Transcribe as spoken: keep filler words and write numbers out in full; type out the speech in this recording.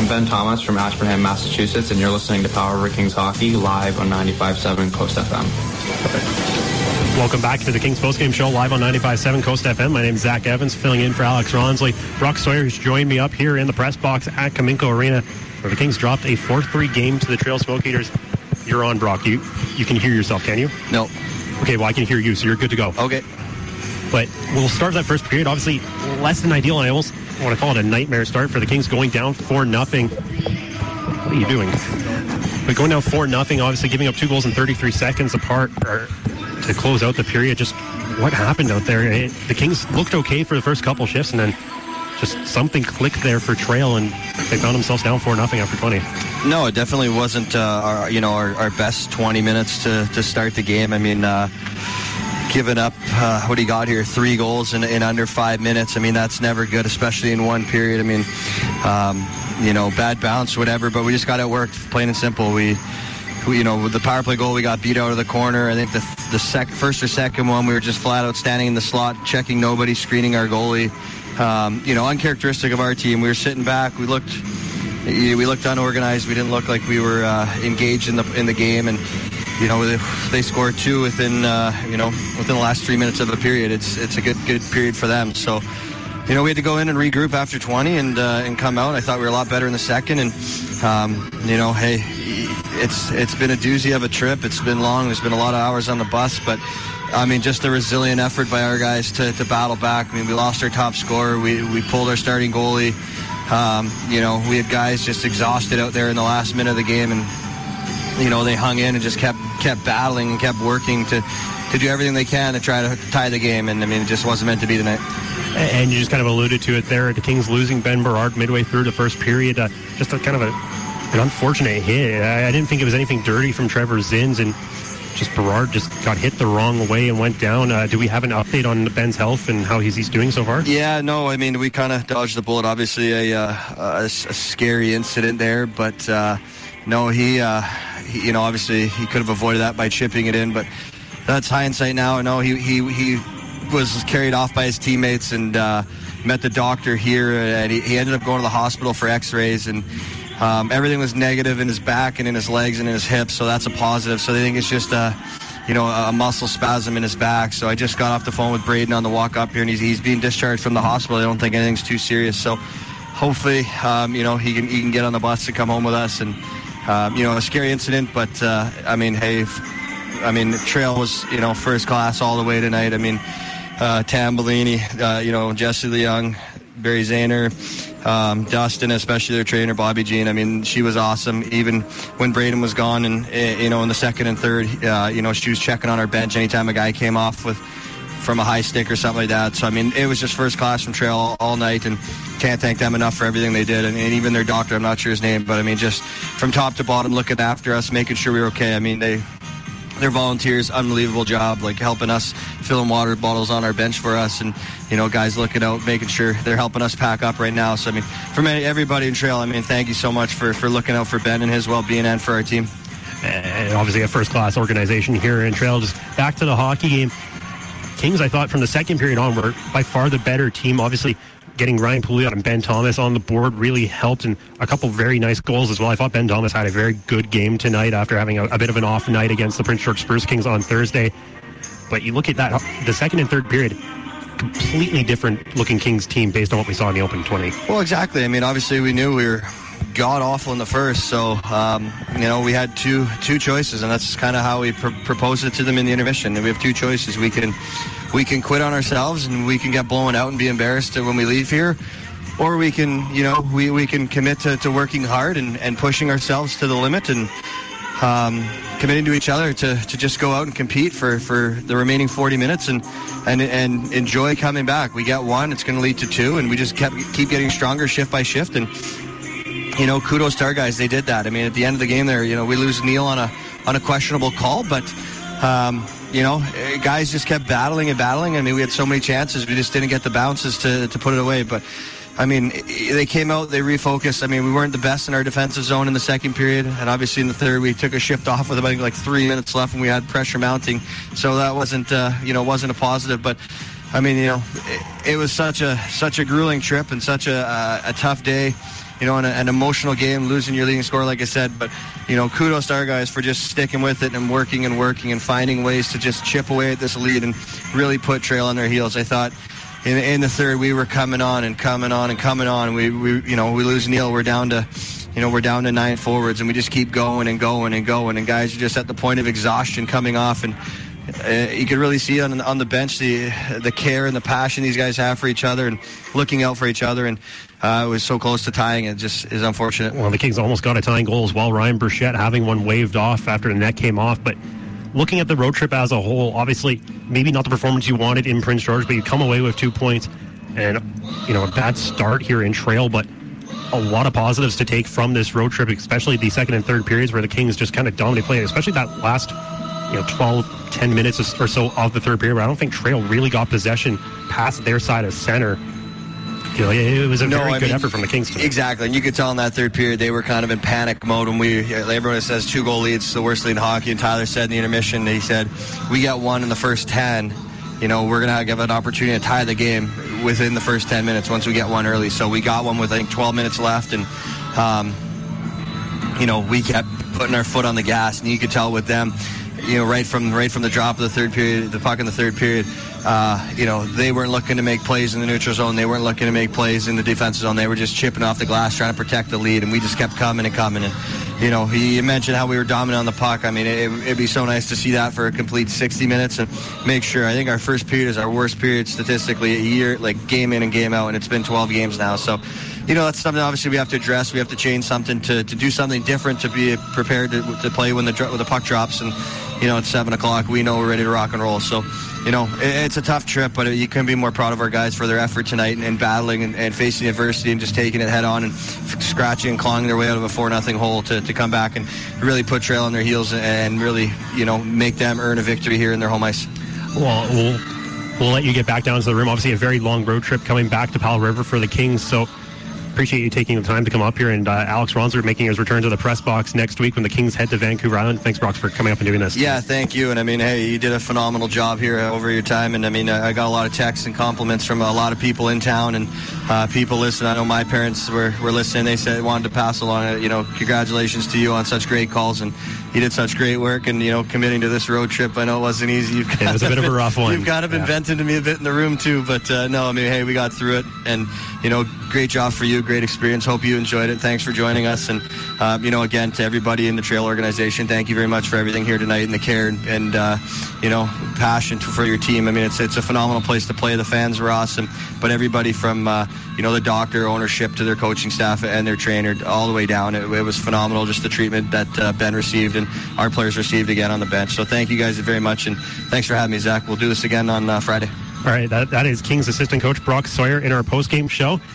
I'm Ben Thomas from Ashburnham, Massachusetts, and you're listening to Power Over Kings Hockey live on ninety-five point seven Coast F M. Welcome back to the Kings Postgame Show live on ninety-five point seven Coast F M. My name is Zach Evans, filling in for Alex Ronsley. Brock Sawyer has joined me up here in the press box at Cominco Arena, where the Kings dropped a four three game to the Trail Smoke Eaters. You're on, Brock. You you can hear yourself, can you? No. Okay, well, I can hear you, so you're good to go. Okay. But we'll start that first period. Obviously, less than ideal. I almost want to call it a nightmare start for the Kings, going down four nothing. What are you doing? But going down four nothing, obviously giving up two goals in thirty-three seconds apart or to close out the period. Just what happened out there? It, the Kings looked okay for the first couple shifts, and then just something clicked there for Trail, and they found themselves down four nothing after twenty. No, it definitely wasn't uh, our, you know, our, our best twenty minutes to, to start the game. I mean, uh, giving up, uh, what do you got here, three goals in, in under five minutes. I mean, that's never good, especially in one period. I mean, um, you know, bad bounce, whatever, but we just got it worked, plain and simple. We, we, you know, with the power play goal, we got beat out of the corner. I think the the sec- first or second one, we were just flat out standing in the slot, checking nobody, screening our goalie. Um, you know, uncharacteristic of our team. We were sitting back. We looked, we looked unorganized. We didn't look like we were uh, engaged in the in the game. And you know, they, they scored two within uh, you know within the last three minutes of the period. It's it's a good good period for them. So, you know, we had to go in and regroup after twenty and uh, and come out. I thought we were a lot better in the second. And um, you know, hey, it's it's been a doozy of a trip. It's been long. There's been a lot of hours on the bus, but I mean, just a resilient effort by our guys to, to battle back. I mean, we lost our top scorer. We we pulled our starting goalie. Um, you know, we had guys just exhausted out there in the last minute of the game, and you know, they hung in and just kept kept battling and kept working to to do everything they can to try to tie the game. And I mean, it just wasn't meant to be tonight. And you just kind of alluded to it there. The Kings losing Ben Berard midway through the first period. Uh, just a kind of a, an unfortunate hit. I, I didn't think it was anything dirty from Trevor Zins, and just Berard just got hit the wrong way and went down. Uh, do we have an update on Ben's health and how he's, he's doing so far? Yeah, no, I mean, we kind of dodged the bullet. Obviously, a, uh, a, a scary incident there, but uh, no, he, uh, he, you know, obviously he could have avoided that by chipping it in, but that's hindsight now. No, he he he was carried off by his teammates and uh, met the doctor here, and he, he ended up going to the hospital for x-rays, and Um, everything was negative in his back and in his legs and in his hips, so that's a positive. So they think it's just a, you know, a muscle spasm in his back. So I just got off the phone with Braden on the walk up here, and he's, he's being discharged from the hospital. I don't think anything's too serious. So hopefully, um, you know, he can he can get on the bus to come home with us. And um, you know, a scary incident, but uh, I mean, hey, if, I mean, Trail was, you know, first class all the way tonight. I mean, uh, Tambellini, uh, you know, Jesse Leung, Barry Zahner, um, Dustin, especially their trainer, Bobby Jean. I mean, she was awesome. Even when Braden was gone and, you know, in the second and third, uh, you know, she was checking on our bench anytime a guy came off with from a high stick or something like that. So, I mean, it was just first class from Trail all, all night, and can't thank them enough for everything they did. And, and even their doctor, I'm not sure his name, but, I mean, just from top to bottom, looking after us, making sure we were okay. I mean, they... They're volunteers, unbelievable job, like helping us, filling water bottles on our bench for us, and, you know, guys looking out, making sure they're helping us pack up right now. So, I mean, for everybody in Trail, I mean, thank you so much for, for looking out for Ben and his well-being and for our team. And obviously a first-class organization here in Trail. Just back to the hockey game. Kings, I thought, from the second period on, were by far the better team. Obviously, getting Ryan Pouliot and Ben Thomas on the board really helped, and a couple very nice goals as well. I thought Ben Thomas had a very good game tonight after having a, a bit of an off night against the Prince George Spurs Kings on Thursday. But you look at that, the second and third period, completely different looking Kings team based on what we saw in the open twenty. Well, exactly. I mean, obviously we knew we were god-awful in the first, so, um, you know, we had two two choices, and that's kind of how we pr- proposed it to them in the intermission. And we have two choices. We can... We can quit on ourselves and we can get blown out and be embarrassed when we leave here, or we can, you know, we, we can commit to, to working hard and, and pushing ourselves to the limit and um, committing to each other to, to just go out and compete for, for the remaining forty minutes and, and and enjoy coming back. We get one, it's going to lead to two, and we just kept keep getting stronger shift by shift. And, you know, kudos to our guys. They did that. I mean, at the end of the game there, you know, we lose Neil on a on a questionable call, but um, you know, guys just kept battling and battling. I mean, we had so many chances. We just didn't get the bounces to, to put it away. But, I mean, they came out, they refocused. I mean, we weren't the best in our defensive zone in the second period. And obviously in the third, we took a shift off with about like three minutes left and we had pressure mounting. So that wasn't, uh, you know, wasn't a positive. But, I mean, you know, it, it was such a such a grueling trip and such a, uh, a tough day you know, in a, an emotional game, losing your leading scorer, like I said. But, you know, kudos to our guys for just sticking with it and working and working and finding ways to just chip away at this lead and really put Trail on their heels. I thought in, in the third we were coming on and coming on and coming on. And we, we, you know, we lose Neil. We're down to, you know, we're down to nine forwards, and we just keep going and going and going. And guys are just at the point of exhaustion coming off. And Uh, you could really see on on the bench the the care and the passion these guys have for each other and looking out for each other, and uh, it was so close to tying. It just is unfortunate. Well, the Kings almost got a tying goal as well. Ryan Burchett having one waved off after the net came off. But looking at the road trip as a whole, obviously maybe not the performance you wanted in Prince George, but you come away with two points and, you know, a bad start here in Trail, but a lot of positives to take from this road trip, especially the second and third periods where the Kings just kind of dominate play, especially that last, you know, twelve, ten minutes or so of the third period where I don't think Trail really got possession past their side of center. You know, it was a no, very I good mean, effort from the Kings tonight. Exactly, and you could tell in that third period they were kind of in panic mode. When we, everyone says two goal leads, the worst lead in hockey, and Tyler said in the intermission, he said, we got one in the first ten, you know, we're going to give an opportunity to tie the game within the first ten minutes once we get one early. So we got one with, I think, twelve minutes left, and, um, you know, we kept putting our foot on the gas, and you could tell with them, you know, right from right from the drop of the third period, the puck in the third period, uh, you know, they weren't looking to make plays in the neutral zone. They weren't looking to make plays in the defensive zone. They were just chipping off the glass, trying to protect the lead, and we just kept coming and coming. And, you know, he mentioned how we were dominant on the puck. I mean, it, it'd be so nice to see that for a complete sixty minutes and make sure. I think our first period is our worst period statistically a year, like game in and game out, and it's been twelve games now. So, you know, that's something obviously we have to address. We have to change something to, to do something different to be prepared to, to play when the when the puck drops. And, you know, it's seven o'clock. We know we're ready to rock and roll. So, you know, it, it's a tough trip, but you couldn't be more proud of our guys for their effort tonight and, and battling and, and facing adversity and just taking it head on and scratching and clawing their way out of a four nothing hole to, to come back and really put Trail on their heels and really, you know, make them earn a victory here in their home ice. Well, we'll, we'll let you get back down to the room. Obviously, a very long road trip coming back to Powell River for the Kings. So, appreciate you taking the time to come up here, and uh, Alex Ronser making his return to the press box next week when the Kings head to Vancouver Island. Thanks, Brox, for coming up and doing this. Yeah, thank you. And I mean, hey, you did a phenomenal job here over your time. And I mean, I got a lot of texts and compliments from a lot of people in town and uh, people listening. I know my parents were, were listening. They said wanted to pass along, you know, congratulations to you on such great calls, and you did such great work. And, you know, committing to this road trip, I know it wasn't easy. You've it was a bit of a rough one. You've kind of been yeah. venting to me a bit in the room too, but uh, no, I mean, hey, we got through it, and, you know, great job for you, great experience. Hope you enjoyed it. Thanks for joining us. And, uh, you know, again, to everybody in the Trail organization, thank you very much for everything here tonight and the care and, and uh, you know, passion to, for your team. I mean, it's it's a phenomenal place to play. The fans were awesome. But everybody from, uh, you know, the doctor, ownership to their coaching staff and their trainer all the way down, it, it was phenomenal, just the treatment that uh, Ben received and our players received again on the bench. So thank you guys very much, and thanks for having me, Zach. We'll do this again on uh, Friday. All right, that, that is Kings assistant coach Brock Sawyer in our post-game show.